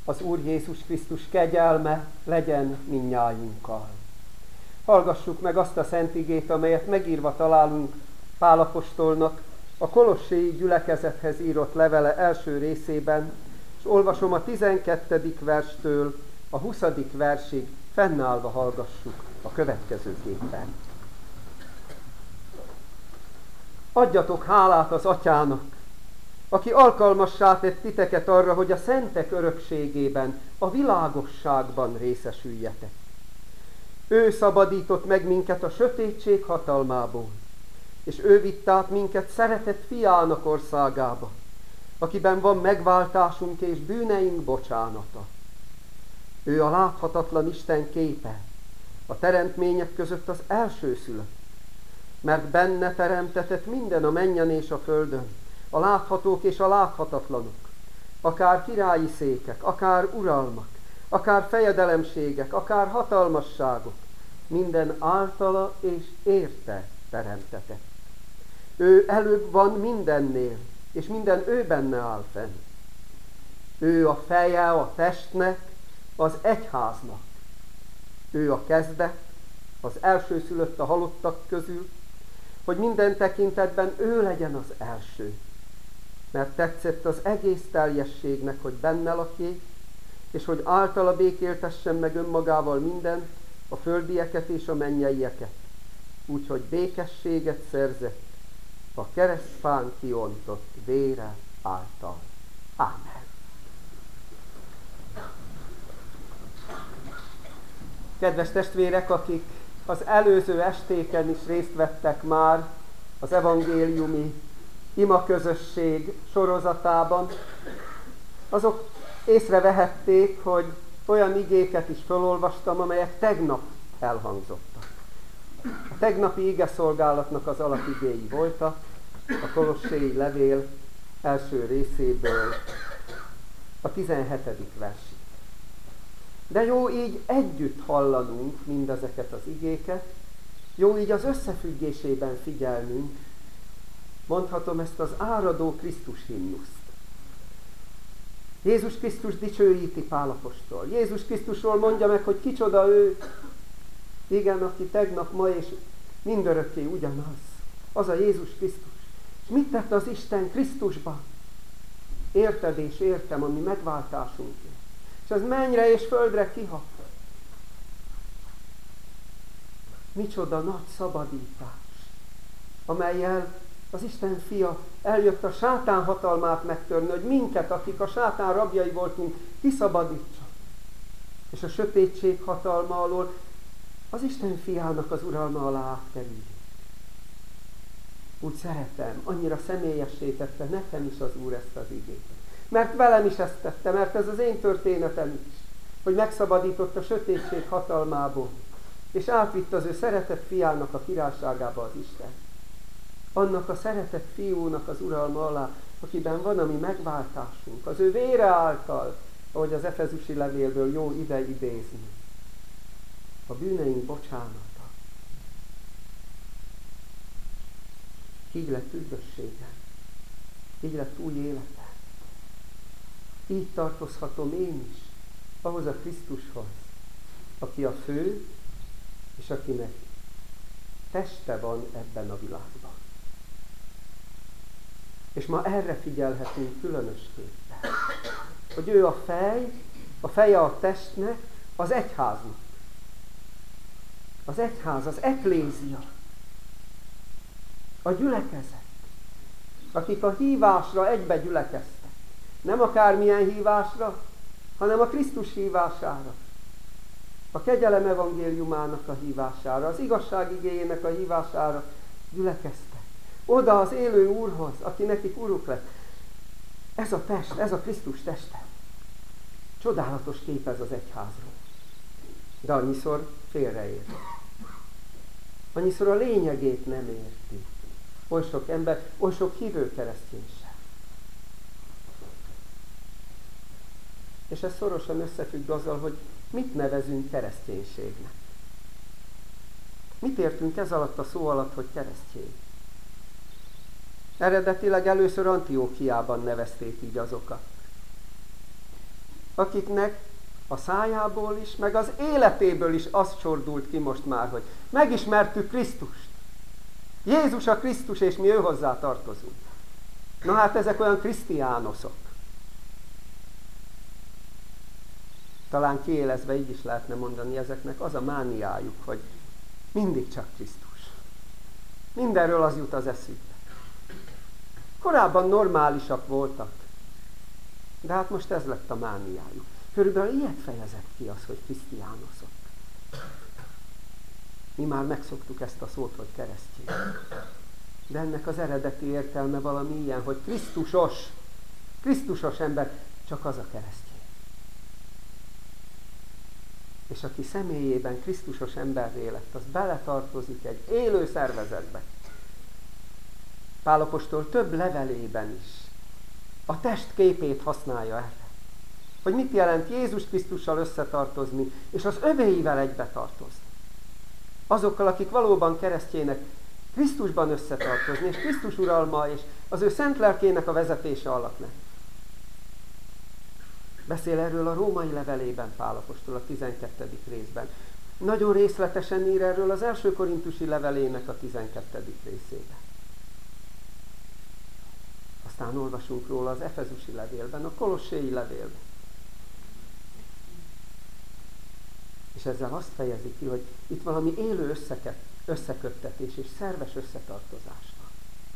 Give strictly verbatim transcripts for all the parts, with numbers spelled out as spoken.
Az Úr Jézus Krisztus kegyelme legyen mindnyájunkkal. Hallgassuk meg azt a szent igét, amelyet megírva találunk Pál apostolnak a kolosséi gyülekezethez írott levele első részében, és olvasom a tizenkettedik verstől a huszadik versig, fennállva hallgassuk a következőképpen. Adjatok hálát az Atyának, aki alkalmassá tett titeket arra, hogy a szentek örökségében, a világosságban részesüljetek. Ő szabadított meg minket a sötétség hatalmából, és ő vitt át minket szeretett fiának országába, akiben van megváltásunk és bűneink bocsánata. Ő a láthatatlan Isten képe, a teremtmények között az elsőszülött, mert benne teremtetett minden a mennyen és a földön, a láthatók és a láthatatlanok, akár királyi székek, akár uralmak, akár fejedelemségek, akár hatalmasságok, minden általa és érte teremtetett. Ő előbb van mindennél, és minden ő benne áll fenn. Ő a feje a testnek, az egyháznak. Ő a kezdet, az elsőszülött a halottak közül, hogy minden tekintetben ő legyen az első. Mert tetszett az egész teljességnek, hogy benne lakjék, és hogy általa békéltessen meg önmagával minden, a földieket és a mennyeieket, úgyhogy békességet szerzett a keresztfán kiontott vére által. Ámen. Kedves testvérek, akik az előző estéken is részt vettek már az evangéliumi imaközösség sorozatában, azok észrevehették, hogy olyan igéket is felolvastam, amelyek tegnap elhangzottak. A tegnapi igeszolgálatnak az alapigéi voltak, a kolosséi levél első részéből a tizenhetedik versig. De jó így együtt hallanunk mindezeket az igéket, jó így az összefüggésében figyelnünk, mondhatom ezt az áradó Krisztus himnuszt. Jézus Krisztus dicsőíti Pál apostol. Jézus Krisztusról mondja meg, hogy kicsoda ő. Igen, aki tegnap, ma és mindörökké ugyanaz. Az a Jézus Krisztus. És mit tett az Isten Krisztusban? Érted és értem a mi megváltásunkért. És az mennyre és földre kihat. Micsoda nagy szabadítás, amellyel az Isten fia eljött a sátán hatalmát megtörni, hogy minket, akik a sátán rabjai voltunk, kiszabadítsa. És a sötétség hatalma alól az Isten fiának az uralma alá átkerüljünk. Úgy szeretem, annyira személyessé tette nekem is az Úr ezt az igét. Mert velem is ezt tette, mert ez az én történetem is, hogy megszabadított a sötétség hatalmából, és átvitt az ő szeretett fiának a királyságába az Isten. Annak a szeretett fiúnak az uralma alá, akiben van a mi megváltásunk, az ő vére által, ahogy az efezusi levélből jó ide idézni. A bűneink bocsánata. Így lett üdvösségem. Így lett új életem. Így tartozhatom én is ahhoz a Krisztushoz, aki a fő, és akinek teste van ebben a világban. És ma erre figyelhetünk különösképpen, hogy ő a fej, a feje a testnek, az egyháznak. Az egyház, az eklézia, a gyülekezet, akik a hívásra egybe gyülekeztek. Nem akármilyen hívásra, hanem a Krisztus hívására. A kegyelem evangéliumának a hívására, az igazság igéjének a hívására gyülekeztek. Oda az élő Úrhoz, aki nekik uruk lett. Ez a test, ez a Krisztus teste. Csodálatos kép ez az egyházról. De annyiszor félreért. Annyiszor a lényegét nem érti. Oly sok ember, oly sok hívő keresztény sem. És ez szorosan összefügg azzal, hogy mit nevezünk kereszténységnek. Mit értünk ez alatt a szó alatt, hogy keresztény? Eredetileg először Antiókiában nevezték így azokat. akiknek a szájából is, meg az életéből is az csordult ki most már, hogy megismertük Krisztust. Jézus a Krisztus, és mi ő hozzá tartozunk. Na hát ezek olyan krisztiánoszok. Talán kiélezve így is lehetne mondani, ezeknek az a mániájuk, hogy mindig csak Krisztus. Mindenről az jut az eszükbe. Korábban normálisak voltak, de hát most ez lett a mániájuk. Körülbelül ilyet fejezett ki az, hogy krisztiánoszok. Mi már megszoktuk ezt a szót, hogy keresztény. De ennek az eredeti értelme valami ilyen, hogy Krisztusos, Krisztusos ember, csak az a keresztény. És aki személyében Krisztusos emberré lett, az beletartozik egy élő szervezetbe. Pál apostol több levelében is a test képét használja erre. Hogy mit jelent Jézus Krisztussal összetartozni, és az övéivel egybe tartozni. Azokkal, akik valóban keresztjének, Krisztusban összetartozni, és Krisztus uralma, és az ő szent lelkének a vezetése alatt lenni. Beszél erről a római levelében Pál apostol a tizenkettedik részben. Nagyon részletesen ír erről az első korintusi levelének a tizenkettedik részében. Aztán olvasunk róla az efezusi levélben, a kolosséi levélben. És ezzel azt fejezi ki, hogy itt valami élő összeket, összeköttetés és szerves összetartozás van.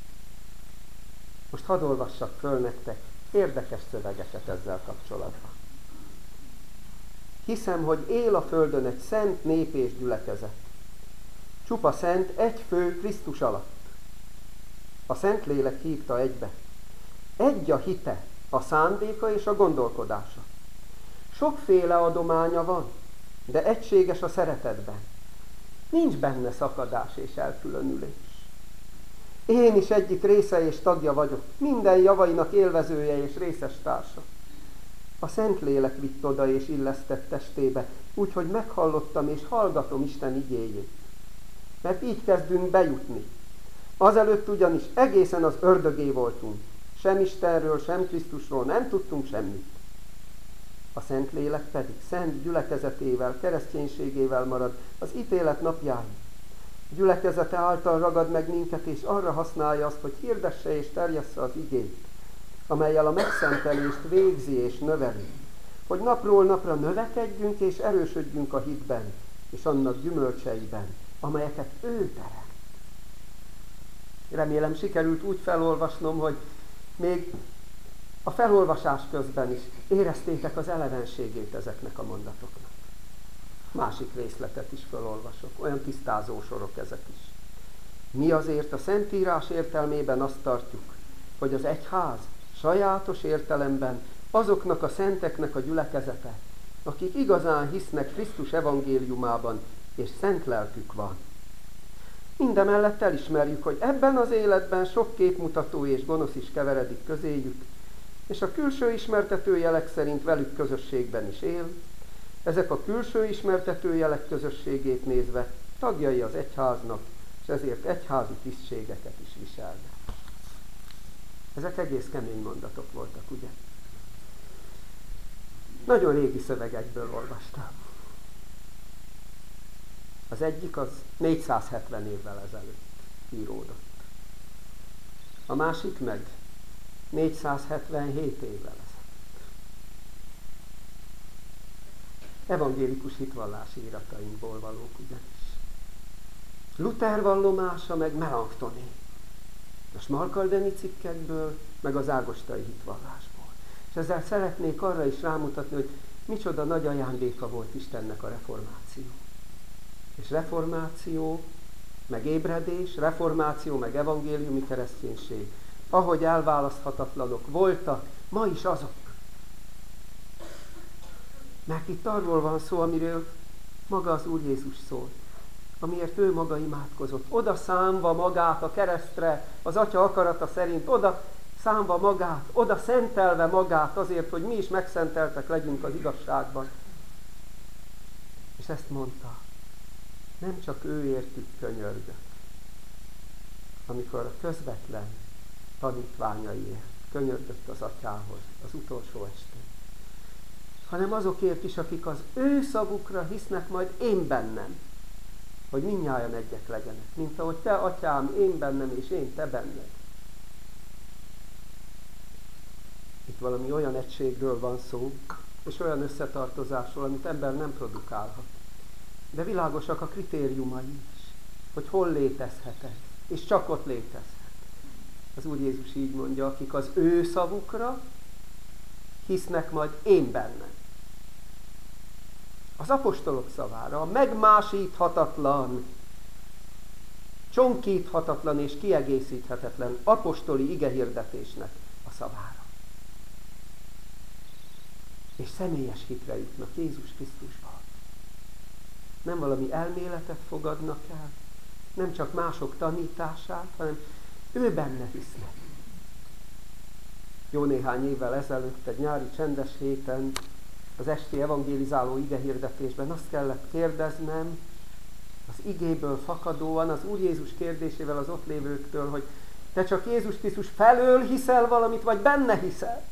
Most hadd olvassak föl nektek érdekes szövegeket ezzel kapcsolatban. Hiszem, hogy él a földön egy szent nép és gyülekezet. Csupa szent, egy fő Krisztus alatt. A Szentlélek hívta egybe. Egy a hite, a szándéka és a gondolkodása. Sokféle adománya van, de egységes a szeretetben. Nincs benne szakadás és elkülönülés. Én is egyik része és tagja vagyok, minden javainak élvezője és részes társa. A Szentlélek vitt oda és illesztett testébe, úgyhogy meghallottam és hallgatom Isten igéjét. Mert így kezdünk bejutni. Azelőtt ugyanis egészen az ördögé voltunk. Sem Istenről, sem Krisztusról nem tudtunk semmit. A Szentlélek pedig szent gyülekezetével, kereszténységével marad az ítélet napjáig. Gyülekezete által ragad meg minket, és arra használja azt, hogy hirdesse és terjessze az igét, amellyel a megszentelést végzi és növeli, hogy napról napra növekedjünk és erősödjünk a hitben, és annak gyümölcseiben, amelyeket ő teremt. Remélem sikerült úgy felolvasnom, hogy még a felolvasás közben is éreztétek az elevenségét ezeknek a mondatoknak. Másik részletet is felolvasok, olyan tisztázó sorok ezek is. Mi azért a Szentírás értelmében azt tartjuk, hogy az egyház sajátos értelemben azoknak a szenteknek a gyülekezete, akik igazán hisznek Krisztus evangéliumában, és szent lelkük van. Mindemellett elismerjük, hogy ebben az életben sok képmutató és gonosz is keveredik közéjük, és a külső ismertető jelek szerint velük közösségben is él. Ezek a külső ismertető jelek közösségét nézve tagjai az egyháznak, és ezért egyházi tisztségeket is viselnek. Ezek egész kemény mondatok voltak, ugye? Nagyon régi szövegekből olvastam. Az egyik az négyszázhetven évvel ezelőtt íródott. A másik meg négyszázhetvenhét évvel ezelőtt. Evangélikus hitvallási iratainkból valók ugyanis. Luther vallomása meg Melanchthoni. A smarkaldeni cikkekből, meg az ágostai hitvallásból. És ezzel szeretnék arra is rámutatni, hogy micsoda nagy ajándéka volt Istennek a reformáció. És reformáció, meg ébredés, reformáció, meg evangéliumi kereszténység, ahogy elválaszthatatlanok voltak, ma is azok. Mert itt arról van szó, amiről maga az Úr Jézus szól, amiért ő maga imádkozott. Oda számva magát a keresztre, az Atya akarata szerint, oda számva magát, oda szentelve magát azért, hogy mi is megszenteltek legyünk az igazságban. És ezt mondta, nem csak ő értük könyörgött, amikor a közvetlen tanítványaiért könyörgött az Atyához az utolsó estén, hanem azokért is, akik az ő szavukra hisznek majd én bennem, hogy mindnyájan egyek legyenek, mint ahogy te, atyám, én bennem, és én te benned. Itt valami olyan egységről van szó, és olyan összetartozásról, amit ember nem produkálhat. De világosak a kritériumai is, hogy hol létezhet ez, és csak ott létezhet. Az Úr Jézus így mondja, akik az ő szavukra hisznek majd én bennem. Az apostolok szavára, a megmásíthatatlan, csonkíthatatlan és kiegészíthetetlen apostoli igehirdetésnek a szavára. És személyes hitre jutnak Jézus Krisztusban. Nem valami elméletet fogadnak el, nem csak mások tanítását, hanem ő benne hisznek. Jó néhány évvel ezelőtt egy nyári csendes héten az esti evangélizáló igehirdetésben azt kellett kérdeznem, az igéből fakadóan, az Úr Jézus kérdésével az ott lévőktől, hogy te csak Jézus Krisztus felől hiszel valamit, vagy benne hiszel?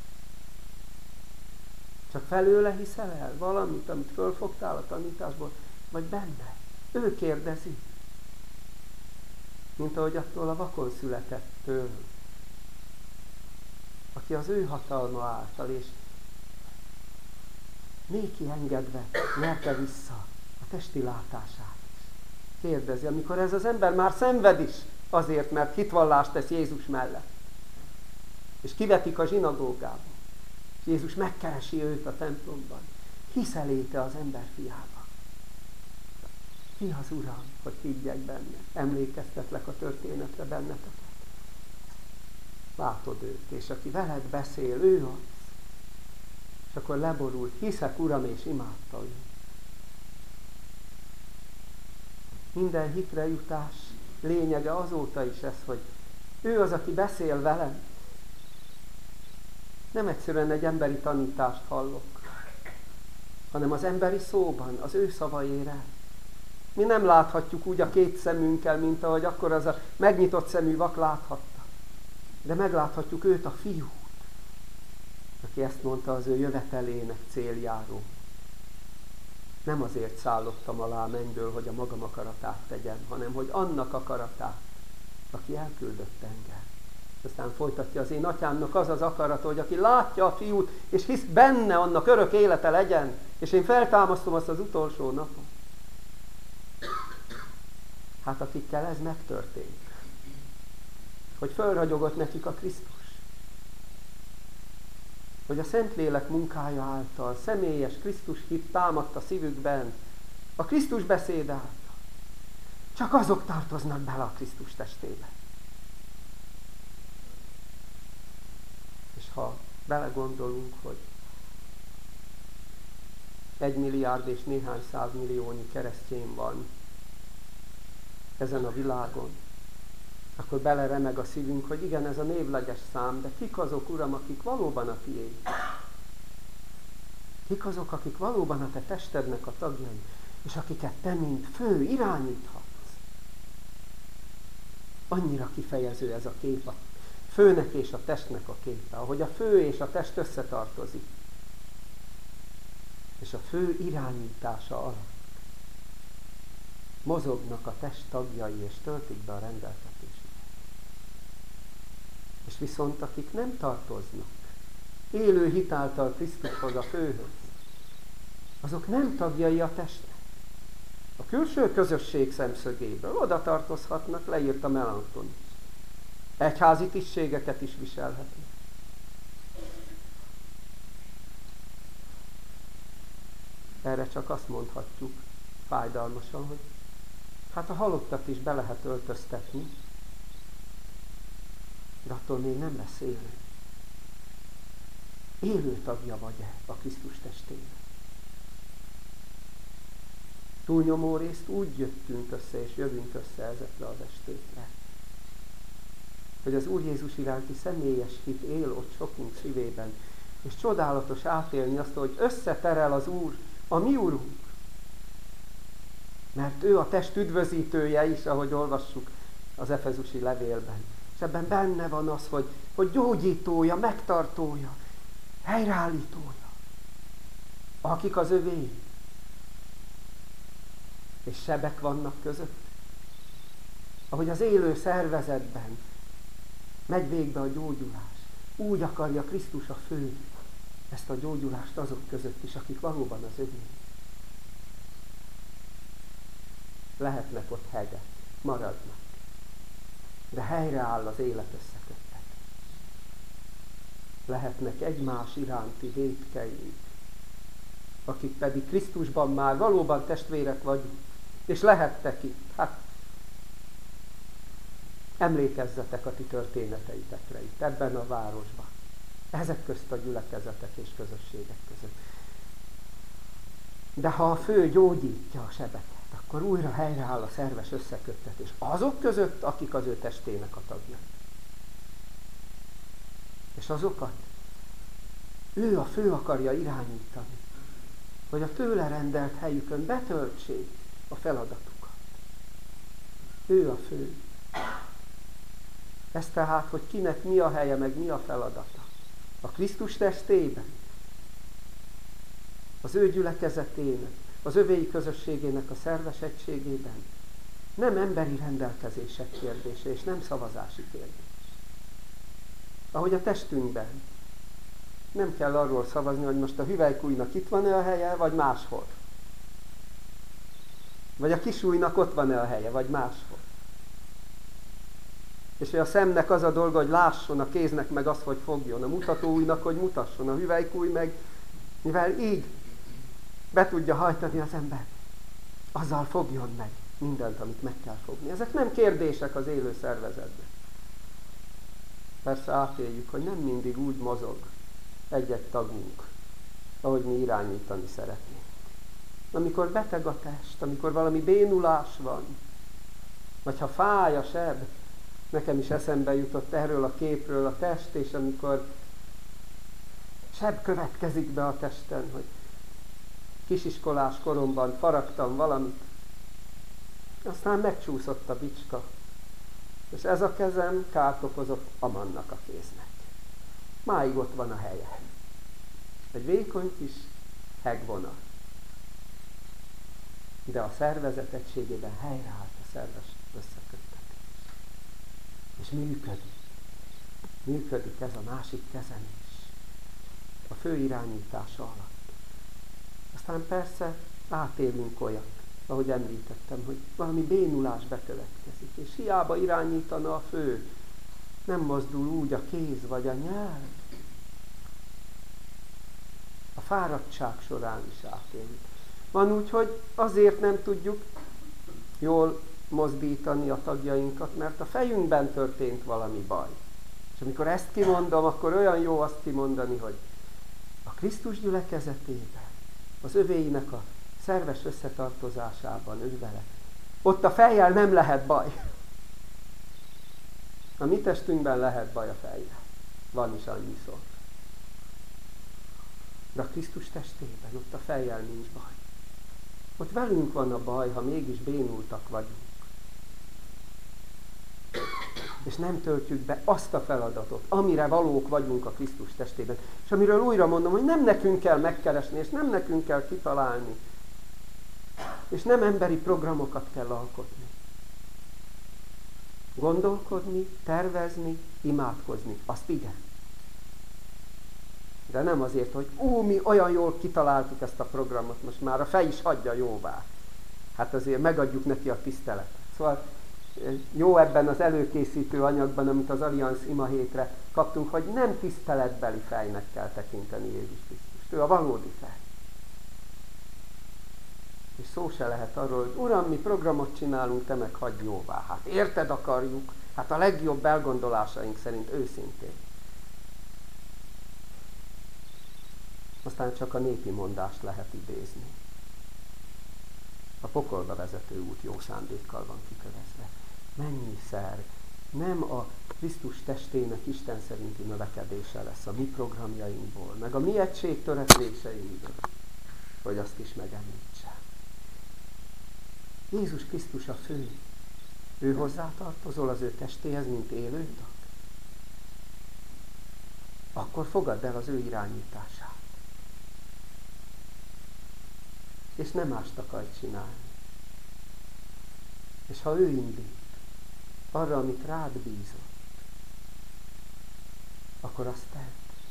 Csak felőle hiszel el valamit, amit fölfogtál a tanításból, vagy benne? Ő kérdezi. Mint ahogy attól a vakon születettől, aki az ő hatalma által, és néki engedve nyerte vissza a testi látását is. Kérdezi, amikor ez az ember már szenved is azért, mert hitvallást tesz Jézus mellett. És kivetik a zsinagógába. És Jézus megkeresi őt a templomban. Hiszel-e az ember fiába? Ki az Uram, hogy higgyek benne? Emlékeztetlek a történetre benneteket. Látod őt, és aki veled beszél, ő az. És akkor leborult, hiszek Uram, és imádta őt. Minden hitre jutás lényege azóta is ez, hogy ő az, aki beszél velem. Nem egyszerűen egy emberi tanítást hallok, hanem az emberi szóban, az ő szava ér el. Mi nem láthatjuk úgy a két szemünkkel, mint ahogy akkor az a megnyitott szemű vak láthatta. De megláthatjuk őt, a fiút, aki ezt mondta az ő jövetelének céljáról. Nem azért szállottam alá mennyből, hogy a magam akaratát tegyem, hanem hogy annak akaratát, aki elküldött engem. Aztán folytatja, az én atyámnak az az akarata, hogy aki látja a fiút, és hisz benne, annak örök élete legyen, és én feltámasztom azt az utolsó napon. Hát akikkel ez megtörtént, hogy fölragyogott nekik a Krisztus, hogy a Szentlélek munkája által személyes Krisztus hit támadt a szívükben, a Krisztus beszéd által. Csak azok tartoznak bele a Krisztus testébe. És ha belegondolunk, hogy egy milliárd és néhány százmilliónyi keresztény van ezen a világon, akkor beleremeg a szívünk, hogy igen, ez a névleges szám, de kik azok, Uram, akik valóban a tiéd? Kik azok, akik valóban a te testednek a tagjai, és akiket te, mint fő, irányíthatsz? Annyira kifejező ez a kép, a főnek és a testnek a képe, ahogy a fő és a test összetartozik, és a fő irányítása alatt mozognak a test tagjai, és töltik be a rendeltetésüket. És viszont akik nem tartoznak élő hitáltal Krisztushoz, a főhöz, azok nem tagjai a testnek. A külső közösség szemszögéből oda tartozhatnak, leírta Melanchthon is. Egyházi tisztségeket is viselhetnek. Erre csak azt mondhatjuk fájdalmasan, hogy hát a halottat is be lehet öltöztetni, de attól még nem lesz élő. Élő tagja vagy-e a Krisztus testének? Túlnyomó részt úgy jöttünk össze, és jövünk össze ezekre az estékre, hogy az Úr Jézus iránti személyes hit él ott sokunk szívében, és csodálatos átélni azt, hogy összeterel az Úr, a mi Úrunk. Mert ő a test üdvözítője is, ahogy olvassuk az efezusi levélben. És ebben benne van az, hogy, hogy gyógyítója, megtartója, helyreállítója. akik az övé, és sebek vannak között. Ahogy az élő szervezetben megy végbe a gyógyulás, úgy akarja Krisztus a fő ezt a gyógyulást azok között is, akik valóban az övé. Lehetnek ott hegek, maradnak, de helyreáll az élet összeköttetés. Lehetnek egymás iránti vétkeink, akik pedig Krisztusban már valóban testvérek vagyunk, és lehettek itt. Hát emlékezzetek a ti történeteitekre itt, ebben a városban. Ezek közt a gyülekezetek és közösségek között. De ha a fő gyógyítja a sebeket, akkor újra helyreáll a szerves összeköttetés azok között, akik az ő testének a tagjai. És azokat ő a fő akarja irányítani, hogy a tőle rendelt helyükön betöltsék a feladatukat. Ő a fő. Ez tehát, hogy kinek mi a helye, meg mi a feladata. A Krisztus testében, az ő gyülekezetének, az övéi közösségének a szerves egységében nem emberi rendelkezések kérdése, és nem szavazási kérdés. Ahogy a testünkben nem kell arról szavazni, hogy most a hüvelykújnak itt van-e a helye, vagy máshol. Vagy a kisújnak ott van-e a helye, vagy máshol. És hogy a szemnek az a dolga, hogy lásson, a kéznek meg az, hogy fogjon, a mutatóujjnak, hogy mutasson, a hüvelykúj meg, mivel így be tudja hajtani az ember, azzal fogjon meg mindent, amit meg kell fogni. Ezek nem kérdések az élő szervezetben. Persze átéljük, hogy nem mindig úgy mozog egy-egy tagunk, ahogy mi irányítani szeretnénk. Amikor beteg a test, amikor valami bénulás van, vagy ha fáj a seb, nekem is eszembe jutott erről a képről a test, és amikor seb következik be a testen, hogy kisiskolás koromban faragtam valamit, aztán megcsúszott a bicska, és ez a kezem kárt okozott Amannak a kéznek. Máig ott van a helye. Egy vékony kis hegvonal. De a szervezet egységében helyreállt a szerves összeköttetés. És működik. Működik ez a másik kezem is. A fő irányítása alatt. Aztán persze átélünk olyat, ahogy említettem, hogy valami bénulás bekövetkezik, és hiába irányítana a fő, nem mozdul úgy a kéz vagy a nyelv. A fáradtság során is átélünk. Van úgy, hogy azért nem tudjuk jól mozdítani a tagjainkat, mert a fejünkben történt valami baj. És amikor ezt kimondom, akkor olyan jó azt kimondani, hogy a Krisztus gyülekezetében, az övéinek a szerves összetartozásában, ő vele, ott a fejjel nem lehet baj. A mi testünkben lehet baj a fejjel. Van is annyiszor. De a Krisztus testében, ott a fejjel nincs baj. Ott velünk van a baj, ha mégis bénultak vagyunk. És nem töltjük be azt a feladatot, amire valók vagyunk a Krisztus testében. És amiről újra mondom, hogy nem nekünk kell megkeresni, és nem nekünk kell kitalálni. És nem emberi programokat kell alkotni. Gondolkodni, tervezni, imádkozni. Azt igen. De nem azért, hogy ú, mi olyan jól kitaláltuk ezt a programot, most már a fej is hagyja jóvá. Hát azért megadjuk neki a tiszteletet. Szóval jó ebben az előkészítő anyagban, amit az Allianz ima hétre kaptunk, hogy nem tiszteletbeli fejnek kell tekinteni Jézus Krisztust. Ő a valódi fej. És szó se lehet arról, hogy Uram, mi programot csinálunk, te meg hagyj jóvá. Hát érted akarjuk, hát a legjobb elgondolásaink szerint őszintén. Aztán csak a népi mondást lehet idézni. A pokolba vezető út jó szándékkal van kikövezve. Mennyiszer nem a Krisztus testének Isten szerinti növekedése lesz a mi programjainkból, meg a mi egységtörekvéseinkből, hogy azt is megemlítse. Jézus Krisztus a fő. Ő hozzátartozol az ő testéhez, mint élő tag. Akkor fogadd el az ő irányítását. és nem mást akar csinálni. És ha ő indít arra, amit rád bízott, akkor azt tedd.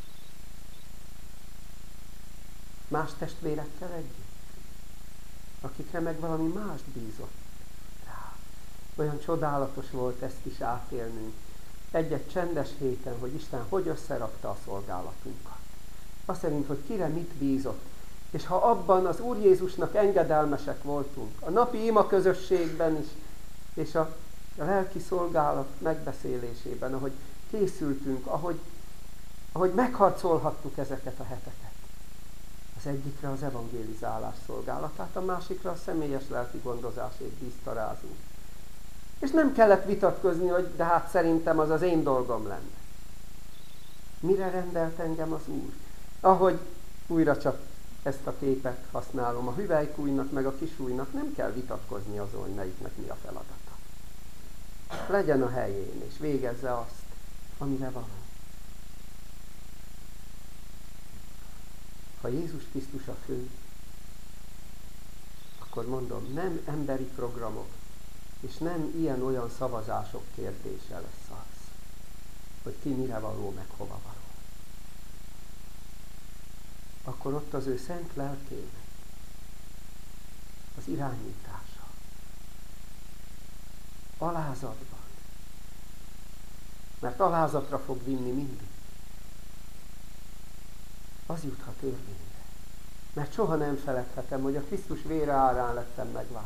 Más testvérekkel együtt, akikre meg valami mást bízott rá. Olyan csodálatos volt ezt is átélnünk. Egy-egy csendes héten, hogy Isten hogy összerakta a szolgálatunkat. Azt szerint, hogy kire mit bízott. És ha abban az Úr Jézusnak engedelmesek voltunk, a napi ima közösségben is, és a, a lelki szolgálat megbeszélésében, ahogy készültünk, ahogy, ahogy megharcolhattuk ezeket a heteket. Az egyikre az evangélizálás szolgálatát, a másikra a személyes lelki gondozásét bízta rázunk. És nem kellett vitatkozni, hogy de hát szerintem az az én dolgom lenne. Mire rendelt engem az Úr? Ahogy újra csak ezt a képet használom, a hüvelykújnak meg a kisújnak nem kell vitatkozni azon, hogy melyiknek mi a feladata. Legyen a helyén, és végezze azt, amire való. Ha Jézus Krisztus a fő, akkor mondom, nem emberi programok, és nem ilyen-olyan szavazások kérdése lesz az, hogy ki mire való, meg hova való. Akkor ott az ő szent lelkének az irányítása, alázatban, mert alázatra fog vinni mindig, az juthat érvényre. Mert soha nem feledhetem, hogy a Krisztus vére árán lettem megváltva.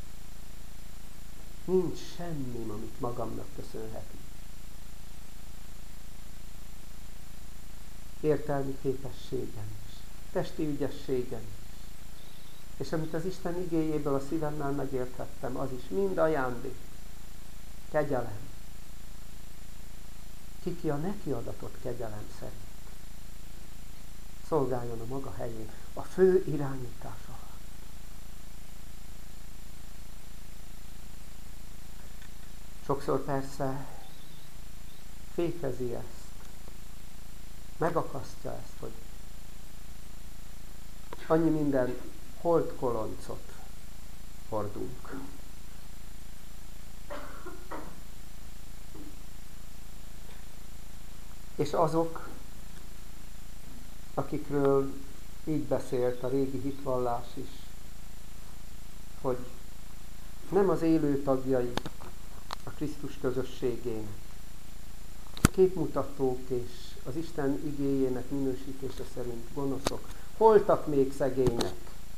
Nincs semmi, amit magamnak köszönhetni. Értelmi képességem is, testi ügyességem is. És amit az Isten igéjéből a szívemmel megérthettem, az is mind ajándék, kegyelem. Kiki a neki adatott kegyelem szerint szolgáljon a maga helyén, a fő irányítás alatt. Sokszor persze fékezi ezt, megakasztja ezt, hogy annyi minden holdkoloncot hordunk. És azok, akikről így beszélt a régi hitvallás is, hogy nem az élő tagjai a Krisztus közösségének, képmutatók és az Isten igéjének minősítése szerint gonoszok, holtak még szegények.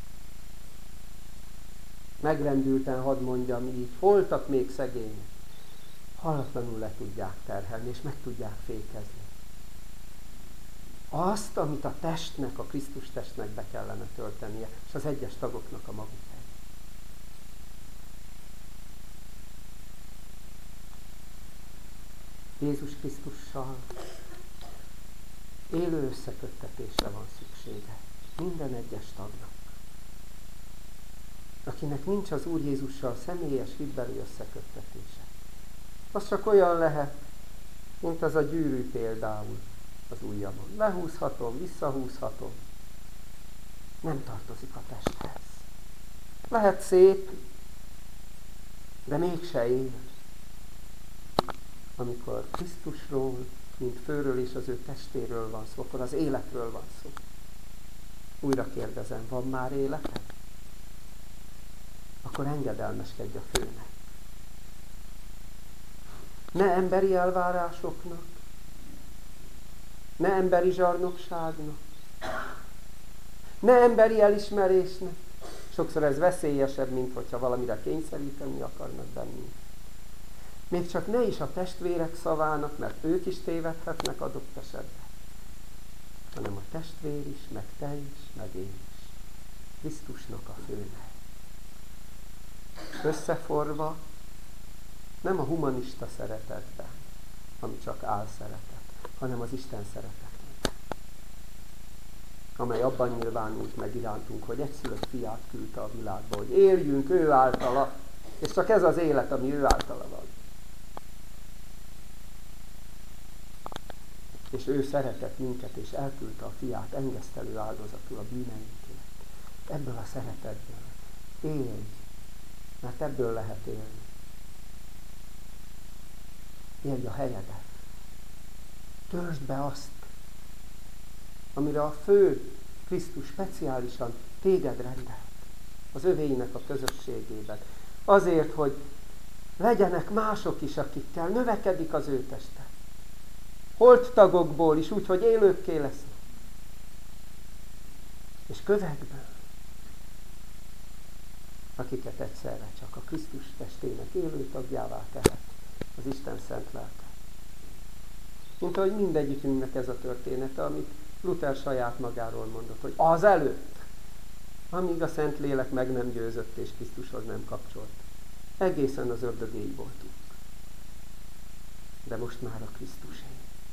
Megrendülten hadd mondjam így, holtak még szegények. Hallatlanul le tudják terhelni, és meg tudják fékezni azt, amit a testnek, a Krisztus testnek be kellene töltenie, és az egyes tagoknak a maguk helyén. Jézus Krisztussal élő összeköttetésre van szüksége minden egyes tagnak. Akinek nincs az Úr Jézussal személyes hitbeli összeköttetése, az csak olyan lehet, mint az a gyűrű például az ujjamon. Lehúzhatom, visszahúzhatom. Nem tartozik a testhez. Lehet szép, de mégse él. Amikor Krisztusról, mint főről és az ő testéről van szó, akkor az életről van szó. Újra kérdezem, van már életed? Akkor engedelmeskedj a főnek. Ne emberi elvárásoknak, ne emberi zsarnokságnak, ne emberi elismerésnek. Sokszor ez veszélyesebb, mint hogyha valamire kényszeríteni akarnak bennünk. Még csak ne is a testvérek szavának, mert ők is tévedhetnek adott esetben, hanem a testvér is, meg te is, meg én is. Krisztusnak a főnek. Összeforva, nem a humanista szeretetben, ami csak álszeretet, hanem az Isten szeretetében, amely abban nyilvánult meg irántunk, hogy egyszülött fiát küldte a világba, hogy éljünk ő általa, és csak ez az élet, ami ő általa van. És ő szeretett minket, és elküldte a fiát engesztelő áldozatul a bűneinkért. Ebből a szeretetből. Élj, mert ebből lehet élni. Élj a helyedet. Töltsd be azt, amire a fő Krisztus speciálisan téged rendelt, az övéinek a közösségében. Azért, hogy legyenek mások is, akikkel növekedik az ő teste. Holttagokból is úgy, hogy élőkké lesznek. És kövekből, akiket egyszerre csak a Krisztus testének élő tagjává tehet az Isten szent lelke. Mint ahogy mindegyikünknek ez a története, amit Luther saját magáról mondott, hogy az előtt, amíg a Szentlélek meg nem győzött és Krisztushoz nem kapcsolt, egészen az ördögéig voltunk. De most már a Krisztusé.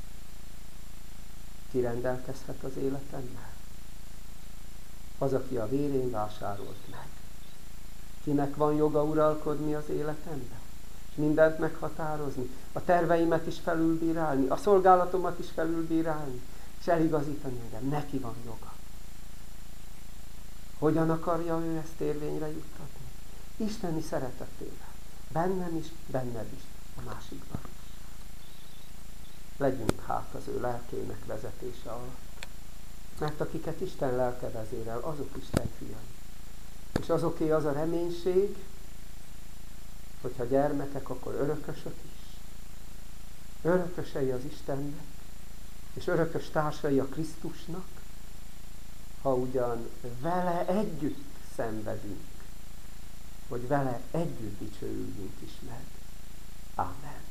Ki rendelkezhet az életemmel? Az, aki a vérén vásárolt meg. Kinek van joga uralkodni az életemben? És mindent meghatározni, a terveimet is felülbírálni, a szolgálatomat is felülbírálni, és eligazítani engem. Neki van joga. Hogyan akarja ő ezt érvényre juttatni? Isteni szeretetével. Bennem is, benned is, a másikban is. Legyünk hát az ő lelkének vezetése alatt. Mert akiket Isten lelke vezérel, azok Isten fiai. És azoké az a reménység, hogyha gyermekek, akkor örökösök is. Örökösei az Istennek, és örökös társai a Krisztusnak, ha ugyan vele együtt szenvedünk, hogy vele együtt dicsőüljünk is meg. Ámen.